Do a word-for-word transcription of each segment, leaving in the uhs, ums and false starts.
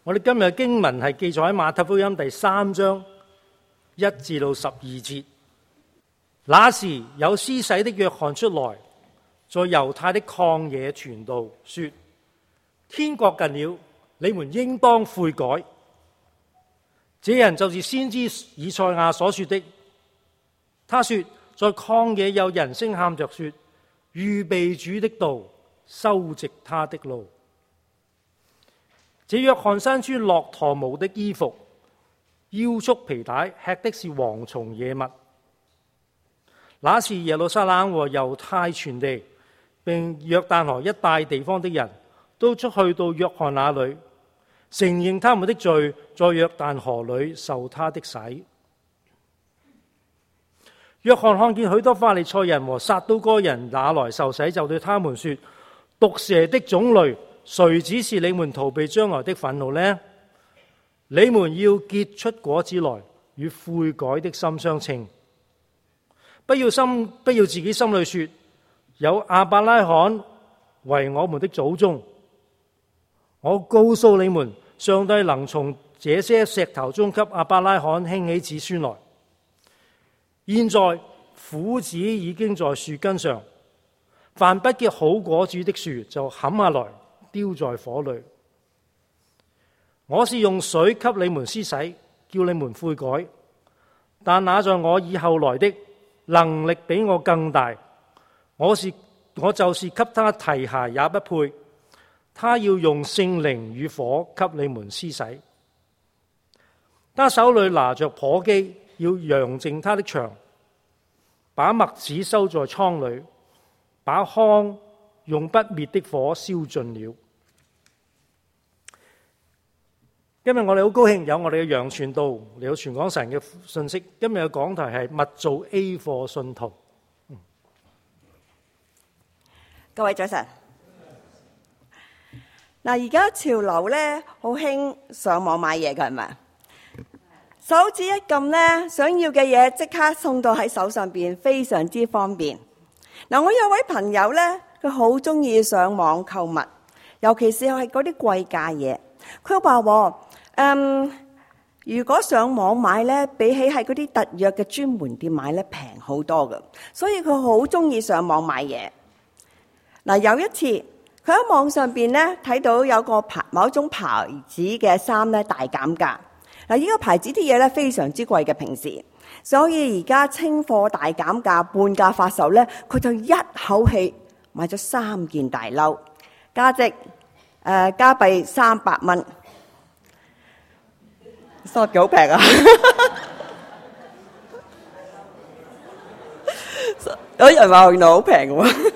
我哋今日嘅經文係記載喺馬太福音第三章一至到十二節。那時有施洗的約翰出來，在猶太的曠野傳道，說：天國近了，你們應當悔改。這人就是先知以賽亞所說的。他說：在曠野有人聲喊着說，預備主的道，修直他的路。這約翰身穿駱駝毛的衣服，腰束皮帶，吃的是蝗蟲野蜜。那時耶路撒冷和猶太全地並約旦河一帶地方的人都出去到約翰那裏，承認他們的罪，在約旦河裏受他的洗。約翰看見許多法利賽人和撒都該人也來受洗，就對他們說：毒蛇的種類，誰指示你們逃避將來的憤怒呢？你們要結出果子來，與悔改的心相稱。不要心不要自己心裏說，有亞伯拉罕為我們的祖宗。我告訴你們，上帝能從這些石頭中給亞伯拉罕興起子孫來。現在斧子已經在樹根上，凡不結好果子的樹就砍下來丟在火裏。我是用水給你們施洗，叫你們悔改，但那在我以後來的能力比我更大，我是我就是給他提鞋也不配。他要用聖靈與火給你們施洗。他手裏拿着簸箕，要揚淨他的場，把麥子收在倉裏，把糠用不滅的火燒盡了。今日我哋好高興有我哋嘅楊傳道嚟到傳講神嘅信息。今日嘅講題係密造 A 貨信徒。嗯、 各位早晨。嗱，而家潮流咧好興上網買嘢㗎，係咪？手指一撳咧，想要嘅嘢即刻送到喺手上邊，非常之方便。嗱，我有位朋友咧，佢好中意上網購物，尤其是係嗰啲貴價嘢。佢話：嗯，如果上網買咧，比起喺嗰啲特約嘅專門店買咧，平好多㗎。所以佢好中意上網買嘢。嗱，有一次佢喺網上邊咧睇到有個牌某一種牌子嘅衫咧大減價。嗱，呢個牌子啲嘢咧非常之貴嘅平時，所以而家清貨大減價半價發售咧，佢就一口氣買咗三件大褸，價值誒、呃、加幣三百蚊，收幾好平啊！有人話原來好平喎。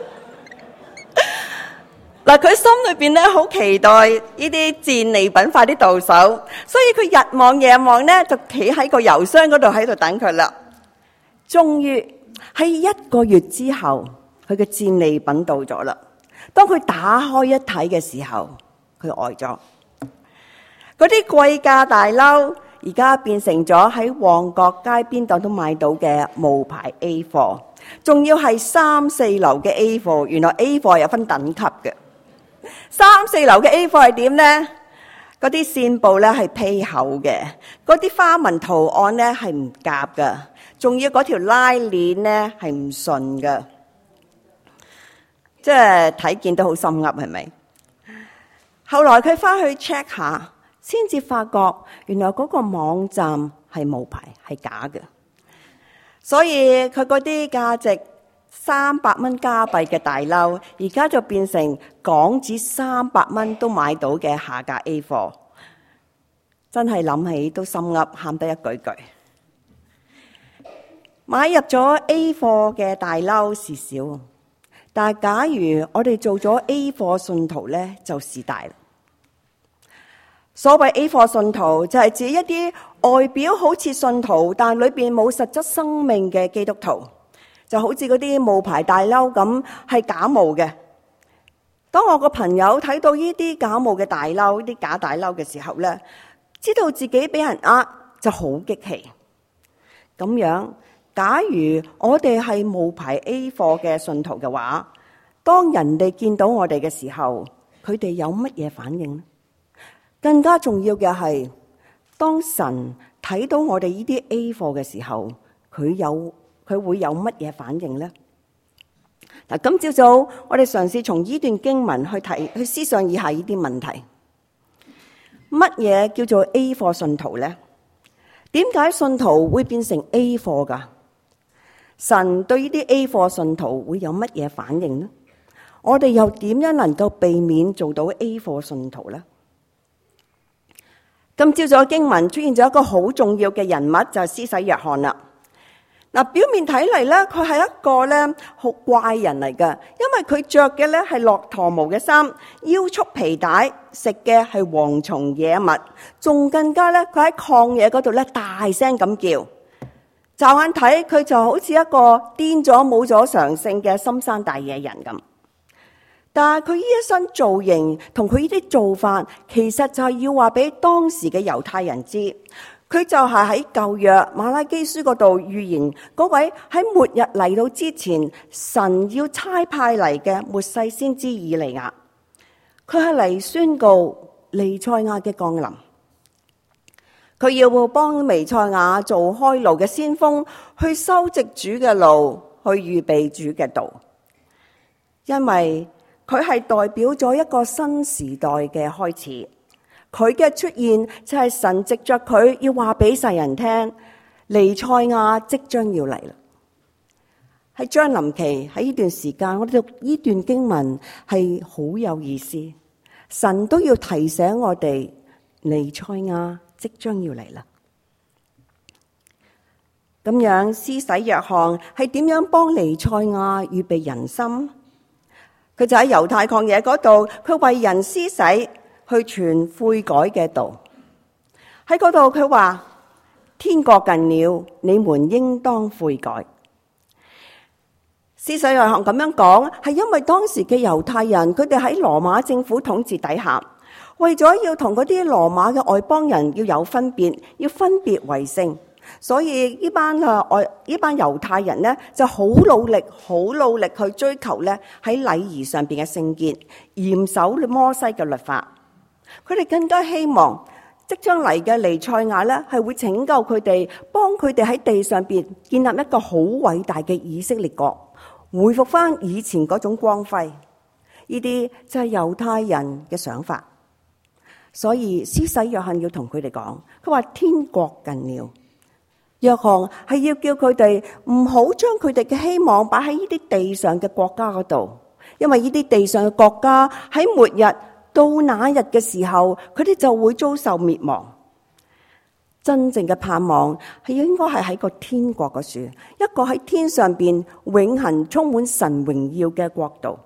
嗱，佢心裏邊咧好期待呢啲戰利品快啲到手，所以佢日望夜望咧，就企喺個郵箱嗰度喺度等佢啦。終於喺一個月之後，佢嘅戰利品到咗啦。當佢打開一睇嘅時候，佢呆咗。嗰啲貴價大褸而家變成咗喺旺角街邊檔都買到嘅冒牌 A 貨，仲要係三四流嘅 A 貨。原來 A 貨有分等級嘅。三四流嘅 A 貨係點呢？嗰啲線布咧係披厚嘅，嗰啲花紋圖案咧係唔夾噶，仲要嗰條拉鏈咧係唔順噶，即係睇見都好心噏，係咪？後來佢翻去 check 下，先至發覺原來嗰個網站係冒牌，係假嘅，所以佢嗰啲價值三百蚊加幣嘅大褸，而家就變成港紙三百蚊都買到嘅下價 A 貨，真係諗起都心噏，喊得一句句。買入咗 A 貨嘅大褸是少，但係假如我哋做咗 A 貨信徒呢，就是大。所謂 A 貨信徒就係指一啲外表好似信徒，但裏邊冇實質生命嘅基督徒。就好似嗰啲冒牌大褸咁，係假冒嘅。當我個朋友睇到呢啲假冒嘅大褸，呢啲假大褸嘅時候呢，知道自己俾人呃，就好激氣。咁樣，假如我哋係冒牌 A 貨嘅信徒嘅話，當人哋見到我哋嘅時候，佢哋有乜嘢反應呢？ 更加重要嘅係，當神睇到我哋呢啲 A 貨嘅時候，佢有佢會有乜嘢反應呢？嗱，今朝早我哋嘗試從呢段經文去睇去思想以下呢啲問題：乜嘢叫做 A 貨信徒呢？點解信徒會變成 A 貨噶？神對呢啲 A 貨信徒會有乜嘢反應呢？我哋又點樣能夠避免做到 A 貨信徒呢？今朝早經文出現咗一個好重要嘅人物，就係施洗約翰啦。嗱，表面睇嚟咧，佢係一個咧好怪人嚟㗎，因為佢着嘅咧係駱駝毛嘅衫，腰束皮帶，食嘅係蝗蟲野物，仲更加咧佢喺曠野嗰度咧大聲咁叫。驟眼睇佢就好似一個癲咗冇咗常性嘅深山大野人咁。但係佢呢一身造型同佢呢啲做法，其實就係要話俾當時嘅猶太人知，佢就係喺舊約馬拉基書嗰度預言嗰位喺末日嚟到之前，神要差派嚟嘅末世先知以利亞。佢係嚟宣告彌賽亞嘅降臨，佢要幫彌賽亞做開路嘅先鋒，去修直主嘅路，去預備主嘅道，因為佢係代表咗一個新時代嘅開始，佢嘅出現就係神藉着佢要話俾世人聽，彌賽亞即將要嚟啦。喺將臨期，喺呢段時間，我哋讀呢段經文係好有意思，神都要提醒我哋，彌賽亞即將要嚟啦。咁樣施洗約翰係點樣幫彌賽亞預備人心？佢就喺猶太曠野嗰度，佢為人施洗，去傳悔改嘅道。喺嗰度佢話：天國近了，你們應當悔改。施洗約翰咁樣講，係因為當時嘅猶太人，佢哋喺羅馬政府統治底下，為咗要同嗰啲羅馬嘅外邦人要有分別，要分別為聖。所以呢班啊外呢班猶太人呢，就好努力，好努力去追求咧喺禮儀上邊嘅聖潔，嚴守摩西嘅律法。佢哋更加希望即將嚟嘅彌賽亞咧係會拯救佢哋，幫佢哋喺地上邊建立一個好偉大嘅以色列國，恢復翻以前嗰種光輝。呢啲就係猶太人嘅想法。所以施洗約翰要同佢哋講，佢話天國近了。約翰係要叫佢哋唔好將佢哋嘅希望擺喺呢啲地上嘅國家嗰度，因為呢啲地上嘅國家喺末日到那日嘅時候，佢哋就會遭受滅亡。真正嘅盼望係應該係喺個天國嘅樹，一個喺天上邊永恆充滿神榮耀嘅國度。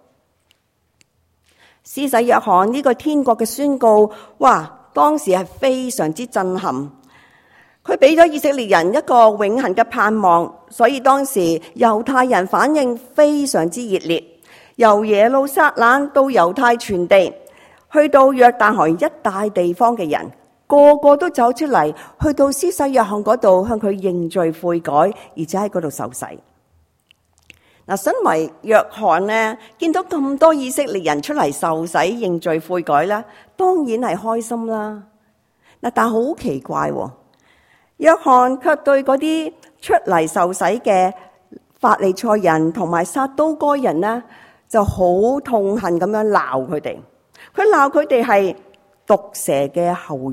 施洗約翰呢個天國嘅宣告，哇！當時係非常之震撼。佢俾咗以色列人一個永恆嘅盼望，所以當時猶太人反應非常之熱烈，由耶路撒冷到猶太全地，去到約旦河一帶地方嘅人，個個都走出嚟，去到施洗約翰嗰度向佢認罪悔改，而且喺嗰度受洗。嗱，身為約翰呢，見到咁多以色列人出嚟受洗認罪悔改啦，當然係開心啦。嗱，但係好奇怪喎。約翰卻對嗰啲出嚟受洗嘅法利賽人同埋撒都該人呢，就好痛恨咁樣鬧佢哋。佢鬧佢哋係毒蛇嘅後裔。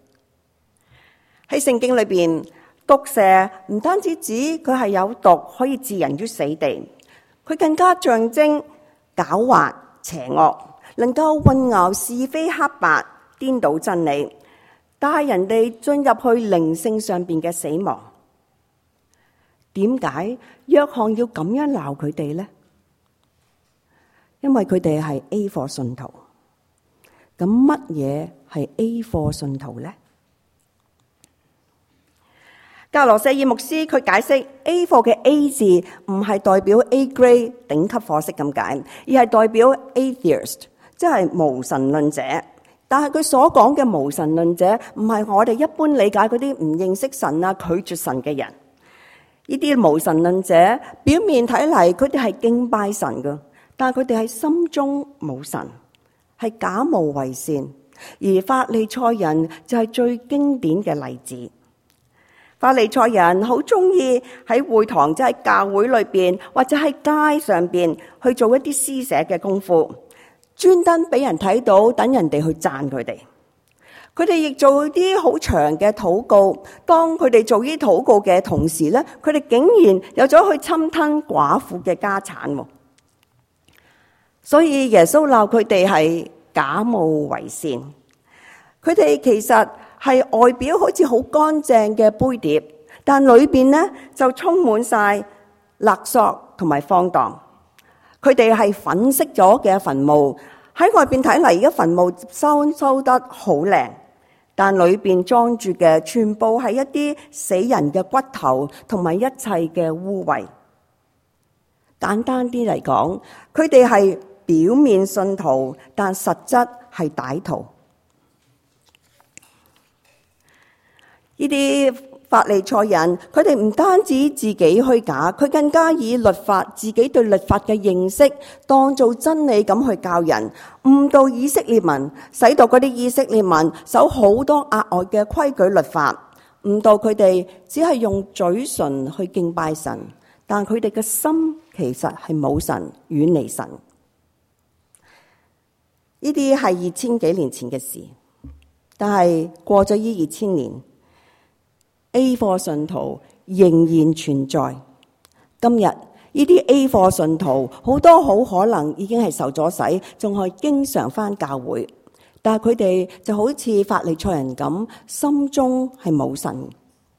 喺聖經裏邊，毒蛇唔單止指佢係有毒，可以置人於死地，佢更加象徵狡猾邪惡，能夠混淆是非黑白，顛倒真理，帶人哋進入去靈性上邊嘅死亡。點解約翰要咁樣鬧佢哋呢？因為佢哋係 A 貨信徒。咁乜嘢係 A 貨信徒呢？格羅舍爾牧師佢解釋 A 貨嘅 A 字唔係代表 A grade 頂級貨色咁解，而係代表 atheist， 即係無神論者。但係佢所講嘅無神論者，唔係我哋一般理解嗰啲唔認識神啊、拒絕神嘅人。呢啲無神論者表面睇嚟，佢哋係敬拜神噶，但係佢哋喺心中冇神，係假冒為善， 而法利賽人就係最經典嘅例子。法利賽人好中意喺會堂，即係教會裏邊或者喺街上邊去做一啲施捨嘅功夫，專登俾人睇到，等人哋去讚佢哋。佢哋亦做啲好長嘅禱告。當佢哋做呢啲禱告嘅同時咧，佢哋竟然有咗去侵吞寡婦嘅家產。所以耶穌鬧佢哋係假冒為善。佢哋其實係外表好似好乾淨嘅杯碟，但裏邊呢就充滿晒勒索同埋荒蕩。佢哋係粉飾咗嘅墳墓，喺外邊睇嚟，而家墳墓收收得好靚，但裏邊裝住嘅全部係一啲死人嘅骨頭同埋一切嘅污穢。簡單啲嚟講，佢哋係表面信徒，但實質係歹徒。呢啲法利賽人，佢哋唔單止自己虛假，佢更加以律法，自己對律法嘅認識當做真理咁去教人，誤導以色列民，使到嗰啲以色列民守好多額外嘅規矩律法，誤導佢哋只係用嘴唇去敬拜神，但佢哋嘅心其實係冇神，遠離神。呢啲係二千幾年前嘅事，但係過咗呢二千年，A 貨信徒仍然存在。今日呢啲 A 貨信徒好多好可能已經係受咗洗，仲係經常返教會，但係佢哋就好似法利賽人咁，心中係冇神。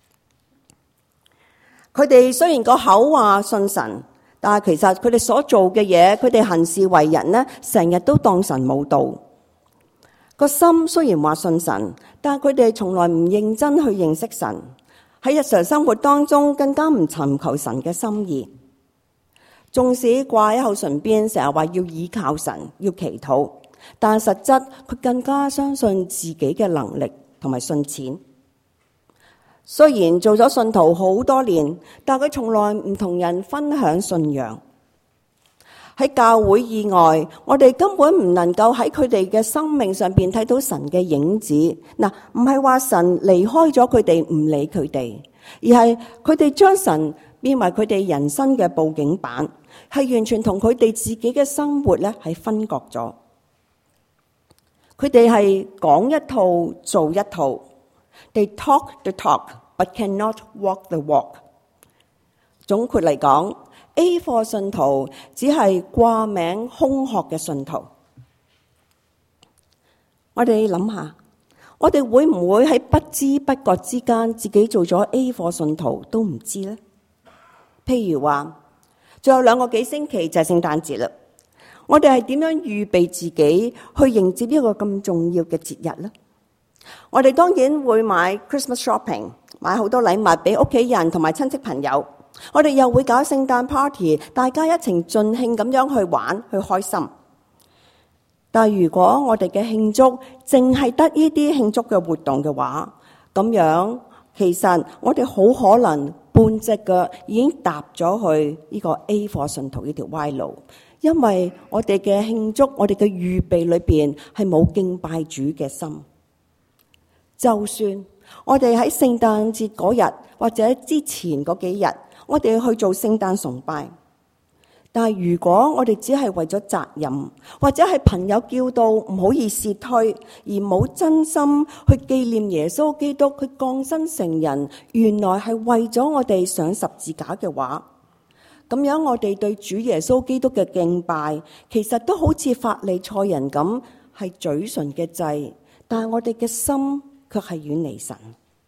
佢哋雖然個口話信神，但係其實佢哋所做嘅嘢，佢哋行事為人呢，成日都當神冇道。個心雖然話信神，但係佢哋從來唔認真去認識神。喺日常生活當中，更加唔尋求神嘅心意。縱使掛喺口唇邊，成日話要倚靠神，要祈禱，但實質佢更加相信自己嘅能力同埋信錢。雖然做咗信徒好多年，但佢從來唔同人分享信仰。喺教會以外，我哋根本唔能夠喺佢哋嘅生命上邊睇到神嘅影子。嗱，唔係話神離開咗佢哋，唔理佢哋，而係佢哋將神變為佢哋人生嘅佈景板，係完全同佢哋自己嘅生活咧係分割咗。佢哋係講一套做一套。They talk the talk, but cannot walk the walk。總括嚟講，A 貨信徒只係掛名空殼嘅信徒。我哋諗下，我哋會唔會喺不知不覺之間自己做咗 A 貨信徒都唔知呢？譬如話，仲有兩個幾星期就係聖誕節啦，我哋係點樣預備自己去迎接一個咁重要嘅節日呢？我哋當然會買 Christmas shopping， 買好多禮物俾屋企人同埋親戚朋友。我哋又會搞聖誕 party， 大家一齊盡興咁樣去玩，去開心。但如果我哋嘅慶祝淨係得呢啲慶祝嘅活動嘅話，咁樣其實我哋好可能半隻腳已經踏咗去呢個 A 貨信徒呢條歪路，因為我哋嘅慶祝，我哋嘅預備裏邊係冇敬拜主嘅心。就算我哋喺聖誕節嗰日或者之前嗰幾日，我哋去做聖誕崇拜，但係如果我哋只係為咗責任，或者係朋友叫到唔好意思推，而冇真心去紀念耶穌基督佢降生成人，原來係為咗我哋上十字架嘅話，咁樣我哋對主耶穌基督嘅敬拜，其實都好似法利賽人咁，係嘴唇嘅祭，但係我哋嘅心卻係遠離神。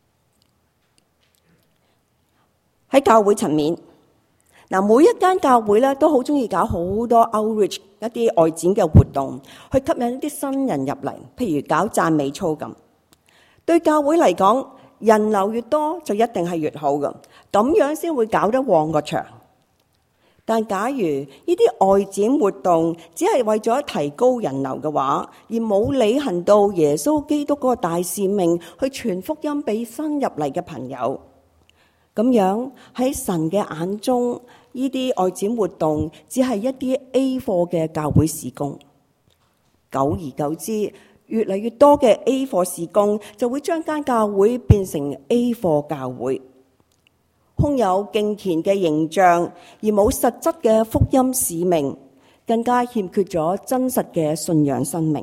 喺教會層面，嗱，每一間教會咧都好中意搞好多 outreach 一啲外展嘅活動，去吸引一啲新人入嚟，譬如搞讚美操咁。對教會嚟講，人流越多就一定係越好㗎，咁樣先會搞得旺個場。但假如呢啲外展活動只係為咗提高人流嘅話，而冇履行到耶穌基督嗰個大使命，去傳福音俾新入嚟嘅朋友，咁樣喺神嘅眼中，呢啲外展活動只係一啲 A 貨嘅教會事工。久而久之， 越嚟越多嘅 A 貨事工就會將間教會變成 A 貨教會，空有敬虔嘅形象而冇實質嘅福音使命，更加欠缺咗真實嘅信仰生命。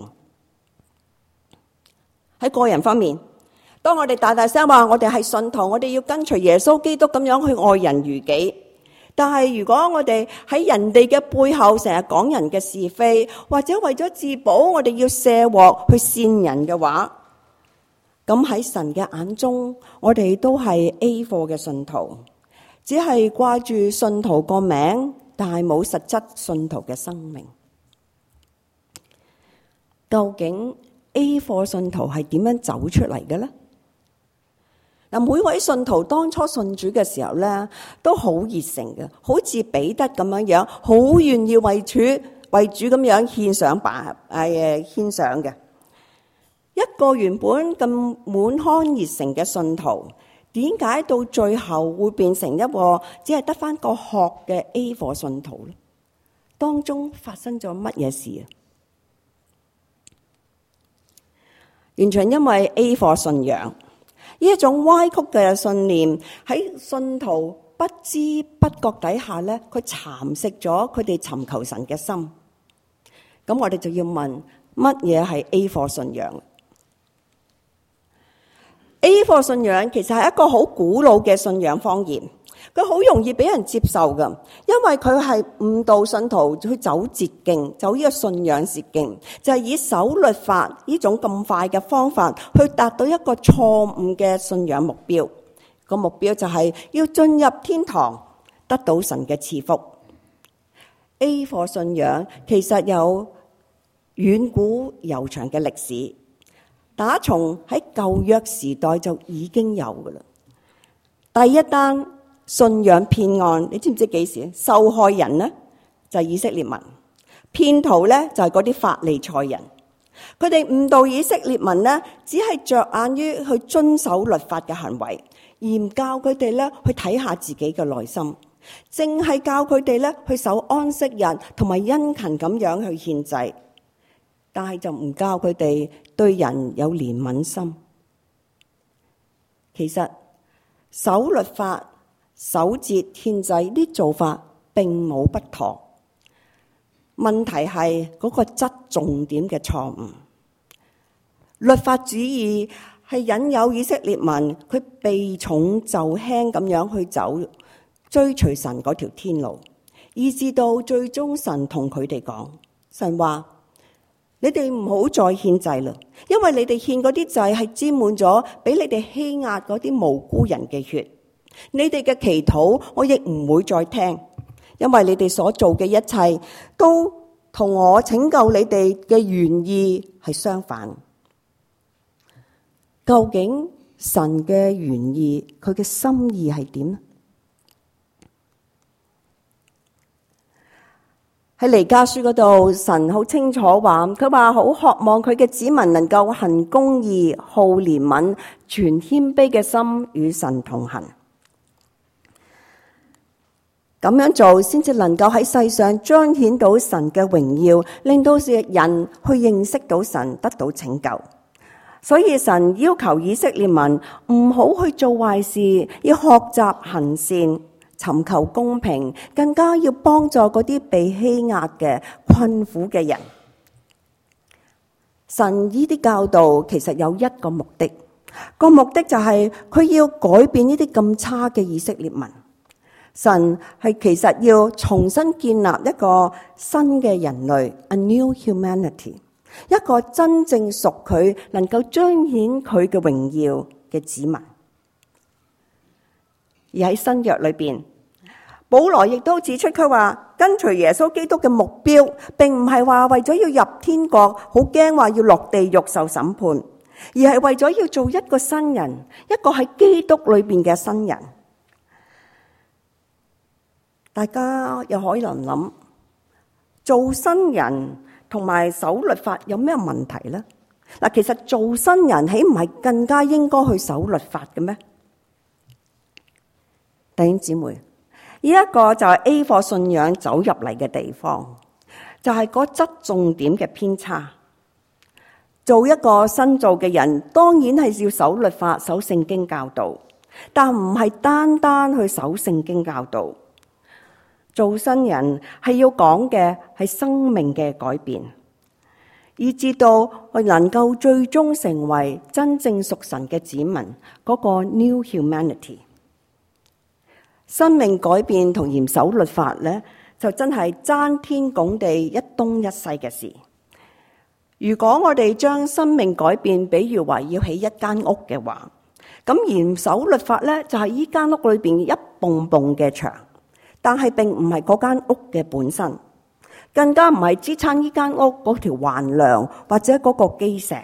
喺個人方面，當我哋大大聲話我哋係信徒，我哋要跟隨耶穌基督咁樣去愛人如己，但係如果我哋喺人哋嘅背後成日講人嘅是非，或者為咗自保我哋要卸鑊去煽人嘅話，咁喺神嘅眼中，我哋都係 A 貨嘅信徒，只係掛住信徒個名，但係冇實質信徒嘅生命。究竟 A 貨信徒係點樣走出嚟嘅呢？嗱，每位信徒當初信主嘅時候咧，都好熱誠嘅，好似彼得咁樣樣，好願意為主為主咁樣獻上把誒獻上嘅。一個原本咁滿腔熱誠嘅信徒，點解到最後會變成一個只係得返個殼嘅 A 貨信徒咧？當中發生咗乜嘢事啊？完全因為 A 貨信仰。呢一種歪曲嘅信念喺信徒不知不覺底下咧，佢蠶食咗佢哋尋求神嘅心。咁我哋就要問，乜嘢係 A 貨信仰？ A 貨信仰其實係一個好古老嘅信仰方言，佢好容易俾人接受㗎，因為佢係誤導信徒去走捷徑，走呢個信仰捷徑，就係以守律法呢種咁快嘅方法去達到一個錯誤嘅信仰目標。個目標就係要進入天堂，得到神嘅賜福。A 貨信仰其實有遠古悠長嘅歷史，打從喺舊約時代就已經有㗎喇。第一單信仰騙案，你知唔知幾時？受害人呢就係以色列民，騙徒呢就係嗰啲法利賽人。佢哋誤導以色列民呢，只係着眼於去遵守律法嘅行為，而唔教佢哋呢去睇下自己嘅內心，淨係教佢哋呢去守安息日同埋殷勤咁樣去獻祭，但係就唔教佢哋對人有憐憫心。其實守律法、守節、獻祭啲做法並冇不妥，問題係嗰個側重點嘅錯誤。律法主義係引誘以色列民，佢避重就輕咁樣去走，追隨神嗰條天路，以至到最終神同佢哋講，神話你哋唔好再獻祭啦，因為你哋獻嗰啲祭係沾滿咗俾你哋欺壓嗰啲無辜人嘅血。你哋嘅祈禱我亦唔會再聽，因為你哋所做嘅一切都同我拯救你哋嘅原意係相反。究竟神嘅原意，佢嘅心意係點呢？喺彌迦書嗰度，神好清楚話，佢話好渴望佢嘅子民能夠行公義、好憐憫、全謙卑嘅心與神同行。咁樣做先至能夠喺世上彰顯到神嘅榮耀，令到人去認識到神，得到拯救。所以神要求以色列民唔好去做壞事，要學習行善，尋求公平，更加要幫助嗰啲被欺壓嘅困苦嘅人。神呢啲教導其實有一個目的，個目的就係佢要改變呢啲咁差嘅以色列民。神係其實要重新建立一個新嘅人類 ，a new humanity， 一個真正屬佢、能夠彰顯佢嘅榮耀嘅子民。而喺新約裏邊，保羅亦都指出佢話，跟隨耶穌基督嘅目標，並唔係話為咗要入天國，好驚話要落地獄受審判，而係為咗要做一個新人，一個喺基督裏邊嘅新人。大家又可能諗，做新人同埋守律法有咩問題呢？嗱，其實做新人豈唔係更加應該去守律法嘅咩？弟兄姊妹，呢一個就係 A 貨信仰走入嚟嘅地方，就係嗰側重點嘅偏差。 做一個新造嘅人，當然係要守律法、守聖經教導，但唔係單單去守聖經教導。做新人係要講嘅係生命嘅改變，以至到我能夠最終成為真正屬神嘅子民，嗰個 New Humanity。生命改變同嚴守律法呢，就真係爭天拱地、一東一西嘅事。如果我哋將生命改變比喻為要起一間屋嘅話，咁嚴守律法呢，就係呢間屋裏邊一埲埲嘅牆，但係並唔係嗰間屋嘅本身，更加唔係支撐呢間屋嗰條橫梁或者嗰個基石。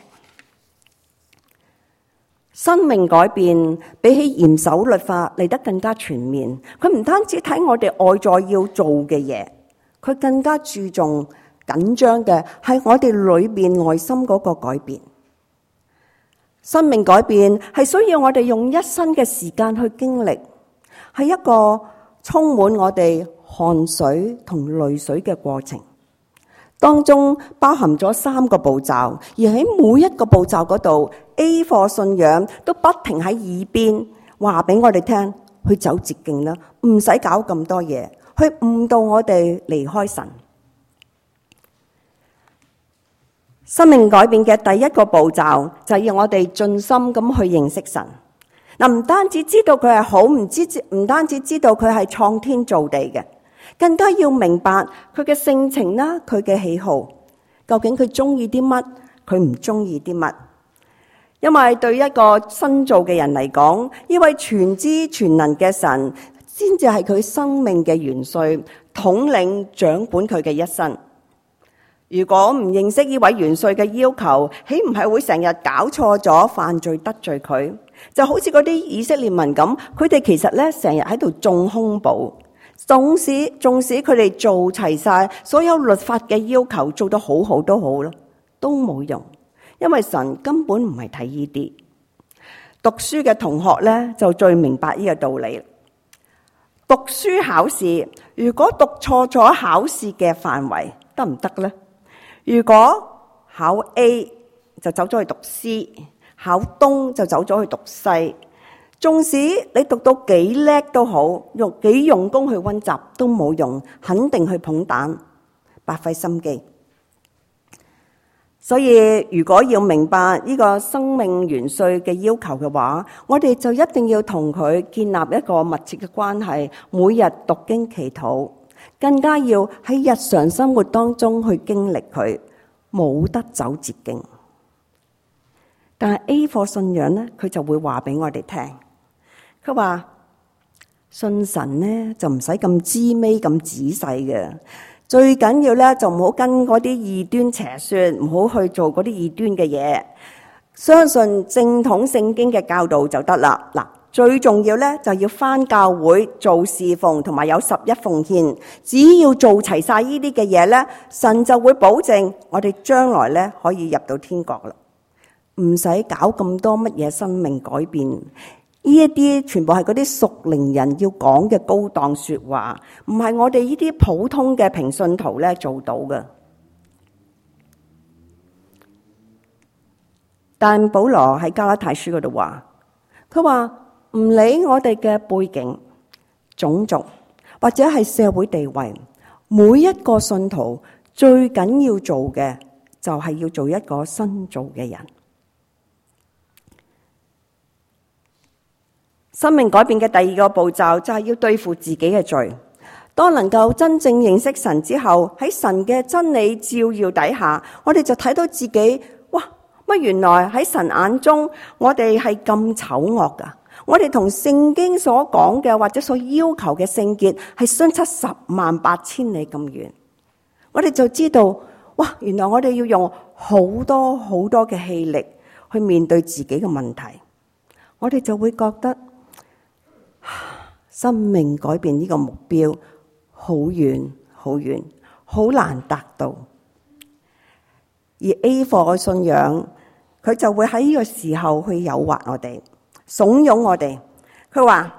生命改變比起嚴守律法嚟得更加全面，佢唔單止睇我哋外在要做嘅嘢，佢更加注重緊張嘅係我哋裏邊內心嗰個改變。生命改變係需要我哋用一生嘅時間去經歷，係一個充滿我哋汗水同淚水嘅過程，當中包含咗三個步驟，而喺每一個步驟嗰度 A 貨信仰都不停喺耳邊話俾我哋聽，去走捷徑啦，唔使搞咁多嘢，去誤導我哋離開神。生命改變嘅第一個步驟就係要我哋盡心咁去認識神。嗱，唔單止知道佢係好，唔知唔單止知道佢係創天造地嘅，更加要明白佢嘅性情啦，佢嘅喜好，究竟佢中意啲乜，佢唔中意啲乜。因為對一個新造嘅人嚟講，呢位全知全能嘅神先至係佢生命嘅元帥，統領掌管佢嘅一生。如果唔認識呢位元帥嘅要求，豈唔係會成日搞錯咗，犯罪得罪佢？就好似嗰啲以色列民咁，佢哋其實咧成日喺度種兇暴，縱使縱使佢哋做齊晒所有律法嘅要求，做得好好都好咯，都冇用，因為神根本唔係睇呢啲。讀書嘅同學咧就最明白呢個道理。讀書考試，如果讀錯咗考試嘅範圍，得唔得呢？如果考 A 就走咗去讀 C， 考東就走咗去讀西，縱使你讀到幾叻都好，用幾用功去溫習都冇用，肯定去捧蛋，白費心機。所以如果要明白呢個生命元帥嘅要求嘅話，我哋就一定要同佢建立一個密切嘅關係，每日讀經祈禱，更加要喺日常生活當中去經歷佢，冇得走捷徑。但係 A 貨信仰呢，佢就會話俾我哋聽，佢話信神呢就唔使咁知尾咁仔細嘅，最緊要咧就唔好跟嗰啲異端邪說，唔好去做嗰啲異端嘅嘢，相信正統聖經嘅教導就得啦。嗱，最重要咧就要返教會做侍奉，同埋有十一奉獻。只要做齊晒呢啲嘅嘢咧，神就會保證我哋將來咧可以入到天國啦，唔使搞咁多乜嘢生命改變。呢一啲全部係嗰啲屬靈人要講嘅高檔說話，唔係我哋呢啲普通嘅平信徒咧做到嘅。但保羅喺加拉太書嗰度話，佢話唔理我哋嘅背景、種族或者係社會地位，每一個信徒最緊要做嘅就係要做一個新造嘅人。生命改變嘅第二個步驟就係要對付自己嘅罪。當能夠真正認識神之後，喺神嘅真理照耀底下，我哋就睇到自己，哇！乜原來喺神眼中，我哋係咁醜惡噶。我哋同聖經所講嘅或者所要求嘅聖潔係相差十萬八千里咁遠。我哋就知道，哇！原來我哋要用好多好多嘅氣力去面對自己嘅問題。我哋就會覺得生命改變呢個目標好遠好遠，好難達到。而 A 貨嘅信仰，佢就會喺呢個時候去誘惑我哋，慫恿我哋。佢話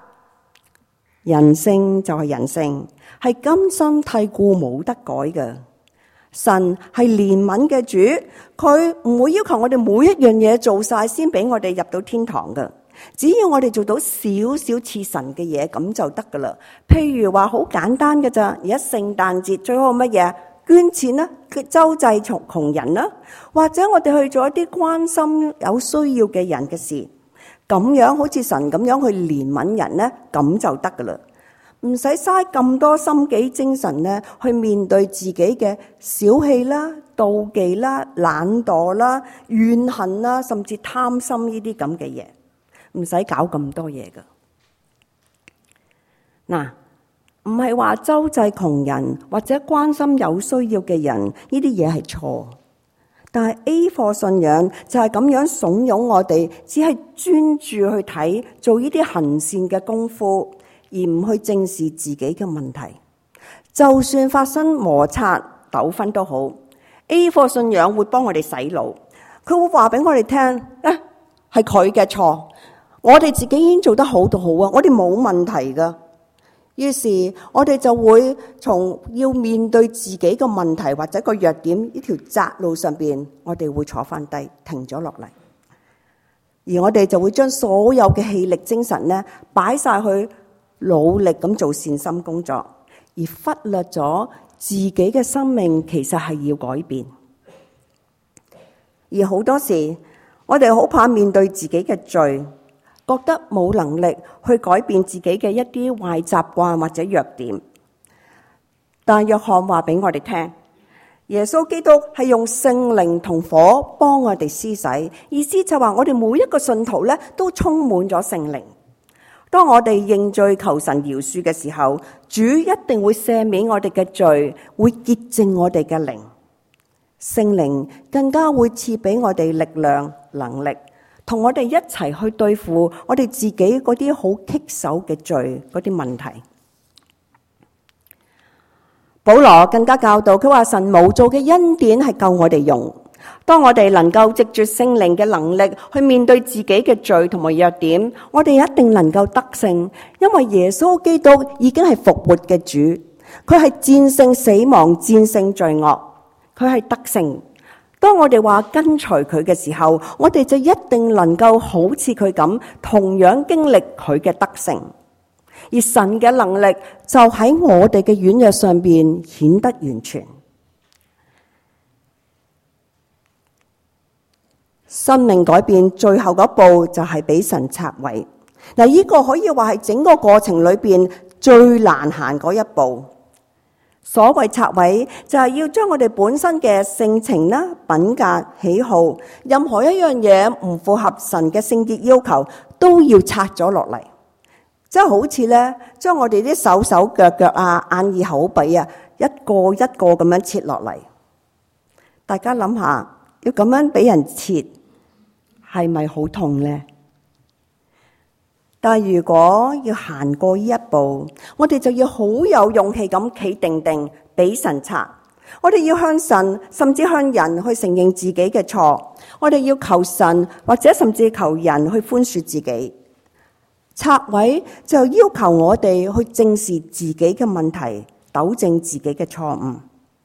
人性就係人性，係根深蒂固冇得改嘅。 神係憐憫嘅主，佢唔會要求我哋每一樣嘢做晒先俾我哋入到天堂㗎。只要我哋做到少少似神嘅嘢，咁就得噶啦。譬如話好簡單嘅咋，而家聖誕節最好乜嘢？捐錢啦，周濟窮窮人啦，或者我哋去做一啲關心有需要嘅人嘅事，咁樣好似神咁樣去憐憫人咧，咁就得噶啦。唔使嘥咁多心機精神咧，去面對自己嘅小氣啦、妒忌啦、懶惰啦、怨恨啦，甚至貪心呢啲咁嘅嘢，唔使搞咁多嘢噶。嗱，唔係話周濟窮人或者關心有需要嘅人，呢啲嘢係錯。但係 A 課信仰就係咁樣慫恿我哋，只係專注去睇做呢啲行善嘅功夫，而唔去正視自己嘅問題。就算發生摩擦糾紛都好， A 課信仰會幫我哋洗腦，佢會話俾我哋聽，啊係佢嘅錯，我哋自己已經做得好到好啊，我哋冇問題噶。於是我哋就會從要面對自己嘅問題或者個弱點呢條窄路上邊，我哋會坐翻低，停咗落嚟，而我哋就會將所有嘅氣力精神咧擺晒去努力咁做善心工作，而忽略咗自己嘅生命其實係要改變。而好多時我哋好怕面對自己嘅罪，覺得冇能力去改變自己嘅一啲壞習慣或者弱點。但約翰話俾我哋聽，耶穌基督係用聖靈同火幫我哋施洗，意思就話我哋每一個信徒咧都充滿咗聖靈。當我哋認罪求神饒恕嘅時候，主一定會赦免我哋嘅罪，會潔淨我哋嘅靈。聖靈更加會賜俾我哋力量能力，同我哋一齊去對付我哋自己嗰啲好棘手嘅罪嗰啲問題。保羅更加教導，佢話神無造嘅恩典係夠我哋用。當我哋能夠藉住聖靈嘅能力去面對自己嘅罪同埋弱點，我哋一定能夠得勝，因為耶穌基督已經係復活嘅主，佢係戰勝死亡、戰勝罪惡，佢係得勝。當我哋話跟隨佢嘅時候，我哋就一定能夠好似佢咁，同樣經歷佢嘅得勝。而神嘅能力就喺我哋嘅軟弱上邊顯得完全。生命改變最後嗰步就係俾神拆毀。嗱，呢個可以話係整個過程裏邊最難行嗰一步。所謂拆毀就係要將我哋本身嘅性情啦、品格、喜好，任何一樣嘢唔符合神嘅聖潔要求，都要拆咗落嚟。即係好似咧，將我哋啲手手腳腳啊、眼耳口鼻啊，一個一個咁樣切落嚟。大家諗下，要咁樣俾人切，係咪好痛呢？但係如果要行過呢一步，我哋就要好有勇氣咁企定定，俾神拆。我哋要向神，甚至向人去承認自己嘅錯。我哋要求神，或者甚至求人去寬恕自己。拆毀就要求我哋去正視自己嘅問題，糾正自己嘅錯誤。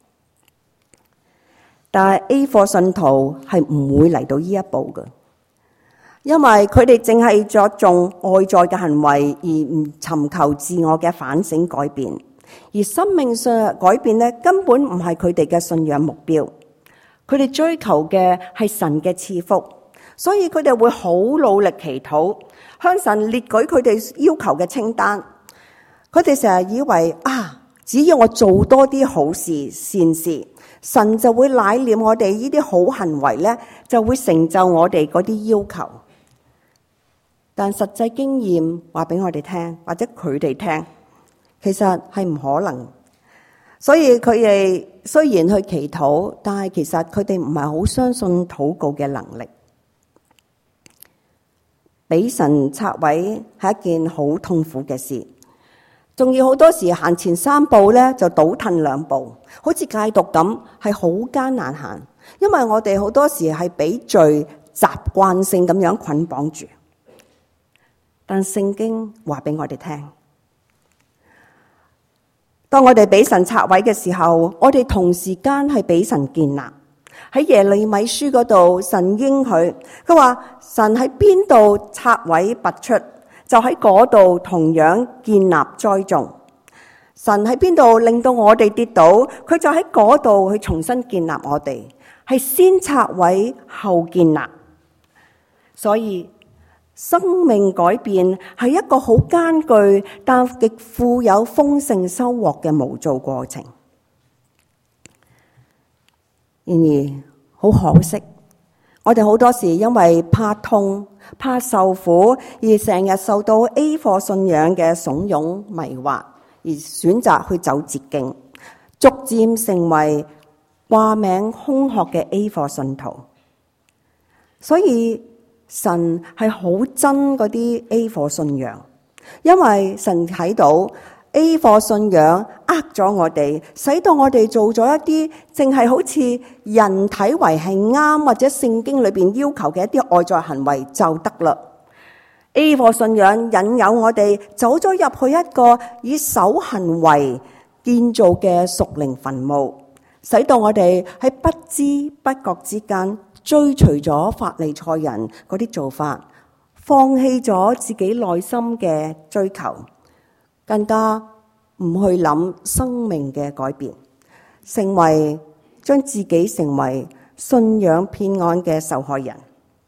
但係 A 課信徒係唔會嚟到呢一步嘅，因為佢哋淨係着重外在嘅行為，而唔尋求自我嘅反省改變。而生命上改變咧，根本唔係佢哋嘅信仰目標。佢哋追求嘅係神嘅賜福，所以佢哋會好努力祈禱，向神列舉佢哋要求嘅清單。佢哋成日以為啊，只要我做多啲好事善事，神就會乃念我哋呢啲好行為咧，就會成就我哋嗰啲要求。但實際經驗話俾我哋聽，或者佢哋聽，其實係唔可能。所以佢哋雖然去祈禱，但係其實佢哋唔係好相信禱告嘅能力。俾神拆毀係一件好痛苦嘅事，仲要好多時行前三步咧就倒退兩步，好似戒毒咁，係好艱難行。因為我哋好多時係俾罪習慣性咁樣捆綁住。但聖經話俾我哋聽， 當我哋俾神拆毀嘅時候，我哋同時間係俾神建立。喺耶利米書嗰度，神應許，佢話神喺邊度拆毀拔出，就喺嗰度同樣建立栽種。神喺邊度令到我哋跌倒，佢就喺嗰度去重新建立我哋，係先拆毀後建立。所以生命改變係一個好艱巨但極富有豐盛收穫嘅無造過程。然而好可惜，我哋好多時因為怕痛、怕受苦，而成日受到 A 貨信仰嘅慫恿迷惑，而選擇去走捷徑，逐漸成為掛名空殼嘅 A 貨信徒。所以神係好憎嗰啲 A 貨信仰，因為神睇到 A 貨信仰呃咗我哋，使到我哋做咗一啲淨係好似人睇為係啱，或者聖經裏邊要求嘅一啲外在行為就得啦。A 貨信仰引誘我哋走咗入去一個以手行為建造嘅屬靈墳墓，使到我哋喺不知不覺之間追隨咗法利賽人嗰啲做法，放棄咗自己內心嘅追求，更加唔去諗生命嘅改變，成為將自己成為信仰騙案嘅受害人。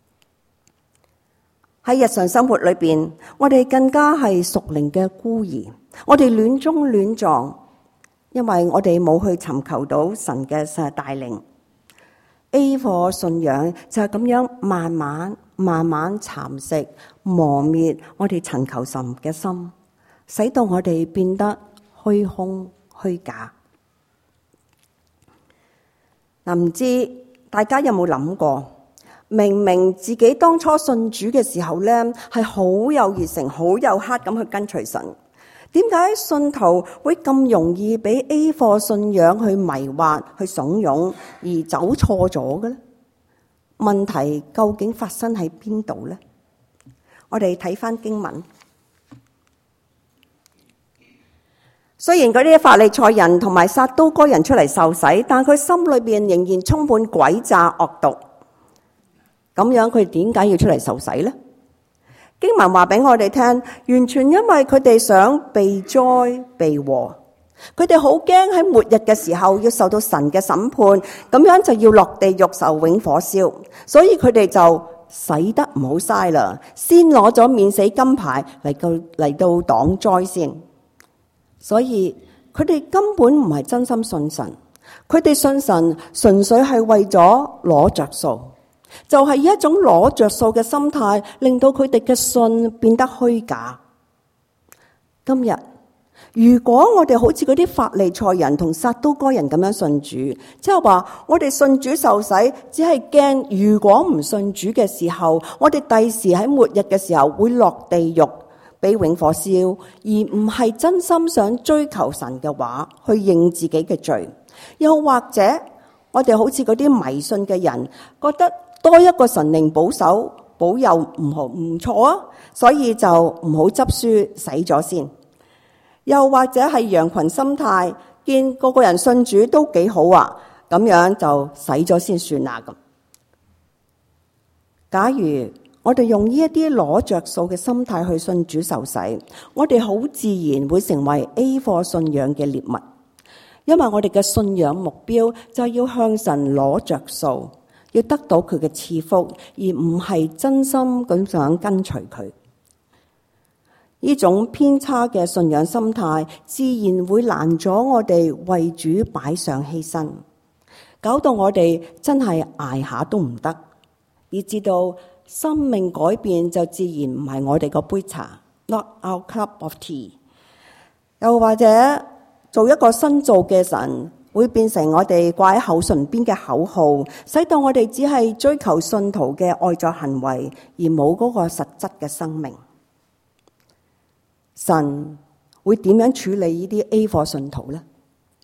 喺日常生活裏邊，我哋更加係屬靈嘅孤兒，我哋亂衝亂撞，因為我哋冇去尋求到神嘅帶領。A 貨信仰就係咁樣慢慢慢慢蠶食磨滅我哋尋求神嘅心，使到我哋變得虛空虛假。嗱，唔知大家有冇諗過，明明自己當初信主嘅時候咧，係好有熱誠、好有黑咁去跟隨神，點解信徒會咁容易俾 A 貨信仰去迷惑、去慫恿而走錯咗嘅咧？問題究竟發生喺邊度咧？我哋睇翻經文。雖然嗰啲法利賽人同埋撒都該人出嚟受洗，但佢心裏邊仍然充滿詭詐惡毒。咁樣佢點解要出嚟受洗呢？經文話俾我哋聽，完全因為佢哋想避災避禍，佢哋好驚喺末日嘅時候要受到神嘅審判，咁樣就要落地獄受永火燒，所以佢哋就洗得唔好嘥啦，先攞咗免死金牌嚟到嚟到擋災先。所以佢哋根本唔係真心信神，佢哋信神純粹係為咗攞着數，就係一種攞着數嘅心態，令到佢哋嘅信變得虛假。今日如果我哋好似嗰啲法利賽人同撒都該人咁樣信主，即係話我哋信主受洗，只係驚如果唔信主嘅時候，我哋第時喺末日嘅時候會落地獄俾永火燒，而唔係真心想追求神嘅話，去認自己嘅罪。又或者我哋好似嗰啲迷信嘅人，覺得多一個神靈保守保佑唔好唔錯啊，所以就唔好執輸洗咗先。又或者係羊群心態，見個個人信主都幾好啊，咁樣就洗咗先算啦咁。假如我哋用呢一啲攞着數嘅心態去信主受洗，我哋好自然會成為 A 貨信仰嘅獵物，因為我哋嘅信仰目標就係要向神攞着數，要得到佢嘅賜福，而唔係真心咁想跟隨佢。呢種偏差嘅信仰心態，自然會攔阻我哋為主擺上犧牲，搞到我哋真係捱下都唔得，以至到生命改變就自然唔係我哋個杯茶 ，not our cup of tea。又或者做一個新造嘅神，會變成我哋掛喺口唇邊嘅口號，使到我哋只係追求信徒嘅外在行為，而冇嗰個實質嘅生命。神會點樣處理呢啲 A 貨信徒呢？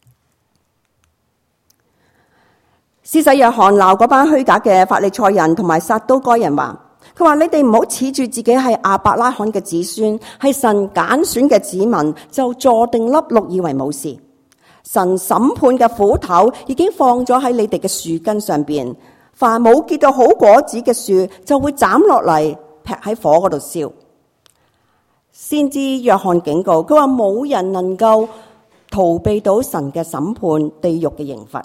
施洗約翰鬧嗰班虛假嘅法利賽人同埋撒都該人話，佢話你哋唔好恃住自己係亞伯拉罕嘅子孫，係神揀選嘅子民，就坐定粒六以為冇事。 神審判嘅斧頭已經放咗喺你哋嘅樹根上邊，凡冇結到好果子嘅樹就會斬落嚟劈喺火嗰度燒。先知約翰警告，佢話冇人能夠逃避到神嘅審判、地獄嘅刑罰。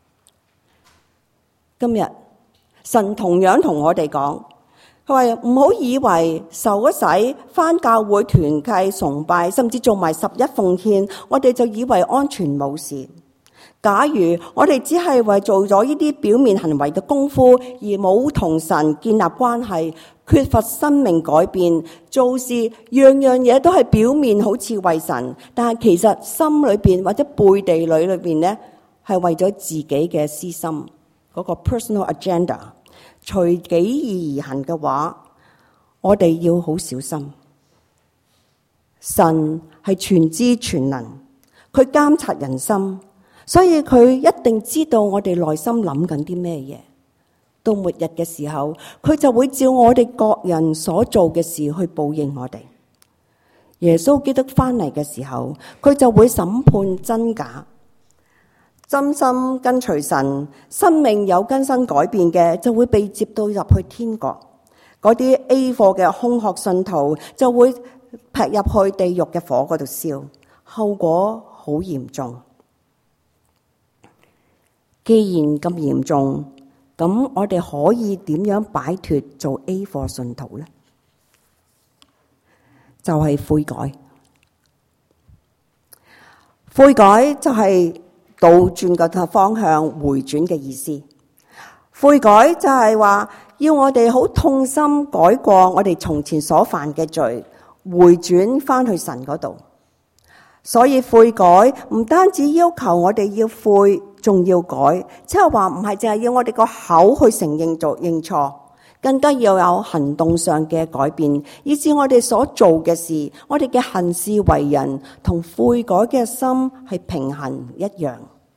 今日神同樣同我哋講，佢話唔好以為受咗洗、返教會團契崇拜，甚至做埋十一奉獻，我哋就以為安全冇事。假如我哋只係為做咗呢啲表面行為嘅功夫，而冇同神建立關係，缺乏生命改變，做事樣樣嘢都係表面好似為神，但係其實心裏邊或者背地裏裏邊呢，係為咗自己嘅私心嗰、那個 personal agenda， 隨己意而行嘅話，我哋要好小心。神係全知全能，佢監察人心，所以佢一定知道我哋內心諗緊啲咩嘢。到末日嘅時候，佢就會照我哋各人所做嘅事去報應我哋。耶穌基督翻嚟嘅時候，佢就會審判真假。真心跟隨神、生命有更新改變嘅，就會被接到入去天國。嗰啲 A 貨嘅空殼信徒就會劈入去地獄嘅火嗰度燒，後果好嚴重。既然咁嚴重，咁我哋可以點樣擺脫做 A 貨信徒呢？就係悔改。悔改就係倒轉個方向，回轉嘅意思。悔改就係話要我哋好痛心改過我哋從前所犯嘅罪，回轉翻去神嗰度。所以悔改唔單止要求我哋要悔，仲要改，即係話唔係淨係要我哋個口去承認做認錯，更加要有行動上嘅改變，以致我哋所做嘅事，我哋嘅行事為人同悔改嘅心係平衡一樣。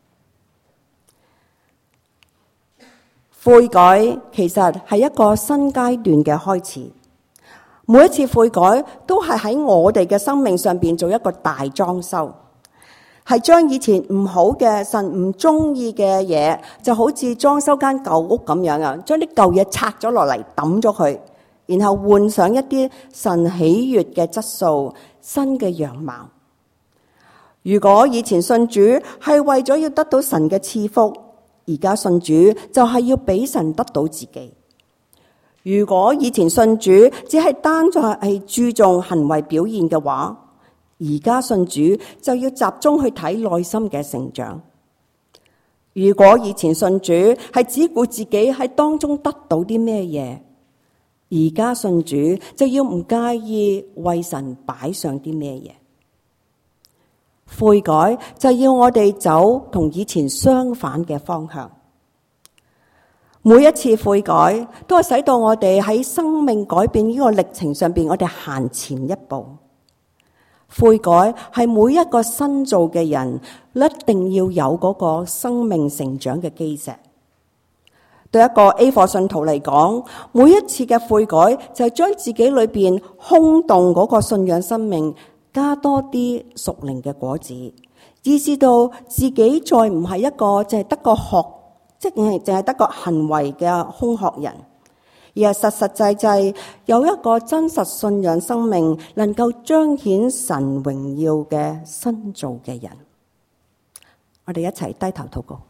悔改其實係一個新階段嘅開始。每一次悔改都係喺我哋嘅生命上邊做一個大裝修，係將以前唔好嘅、神唔中意嘅嘢，就好似裝修間舊屋咁樣啊，將啲舊嘢拆咗落嚟抌咗佢，然後換上一啲神喜悅嘅質素、新嘅樣貌。如果以前信主係為咗要得到神嘅賜福，而家信主就係要俾神得到自己。如果以前信主只係單在係注重行為表現嘅話，而家信主就要集中去睇內心嘅成長。如果以前信主係只顧自己喺當中得到啲咩嘢，而家信主就要唔介意為神擺上啲咩嘢。悔改就要我哋走同以前相反嘅方向。每一次悔改都係使到我哋喺生命改變呢個歷程上邊，我哋行前一步。悔改係每一個新造嘅人一定要有嗰個生命成長嘅基石。對一個 A 貨信徒嚟講，每一次嘅悔改就係將自己裏邊空洞嗰個信仰生命加多啲屬靈嘅果子，以致到自己再唔係一個淨係得個學，即係淨係得個行為嘅空殼人，而係實實際際有一個真實信仰生命，能夠彰顯神榮耀嘅新造嘅人。我哋一齊低頭禱告。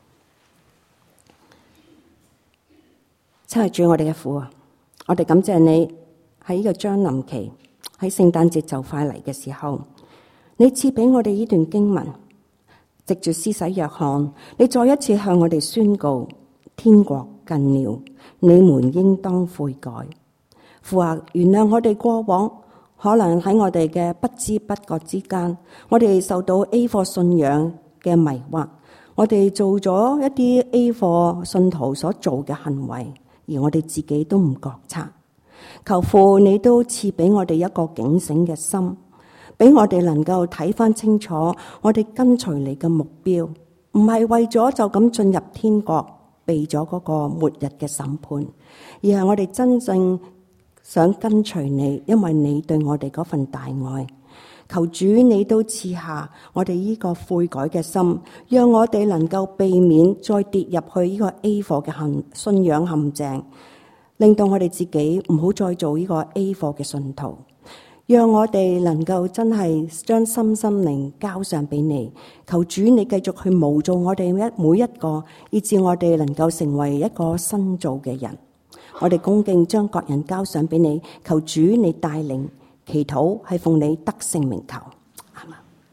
親愛主，我哋嘅父啊，我哋感謝你喺呢個將臨期，喺聖誕節就快嚟嘅時候，你賜俾我哋呢段經文，藉住施洗約翰，你再一次向我哋宣告：天國近了，你們應當悔改。父啊，原諒我哋過往可能喺我哋嘅不知不覺之間，我哋受到 A 貨信仰嘅迷惑，我哋做咗一啲 A 貨信徒所做嘅行為，而我哋自己都唔覺察。求父你都賜俾我哋一個警醒嘅心，俾我哋能夠睇翻清楚我哋跟隨你嘅目標，唔係為咗就咁進入天國，避咗嗰個末日嘅審判，而係我哋真正想跟隨你，因為你對我哋嗰份大愛。 求主你都賜下我哋呢個悔改嘅心，讓我哋能夠避免再跌入去呢個 A 貨嘅陷信仰陷阱，令到我哋自己唔好再做呢個 A 貨嘅信徒。讓我哋能夠真係將心心靈交上俾你，求主你繼續去模造我哋一每一個，以致我哋能夠成為一個新造嘅人。我哋恭敬將各人交上俾你，求主你帶領，祈禱係奉你得勝名求。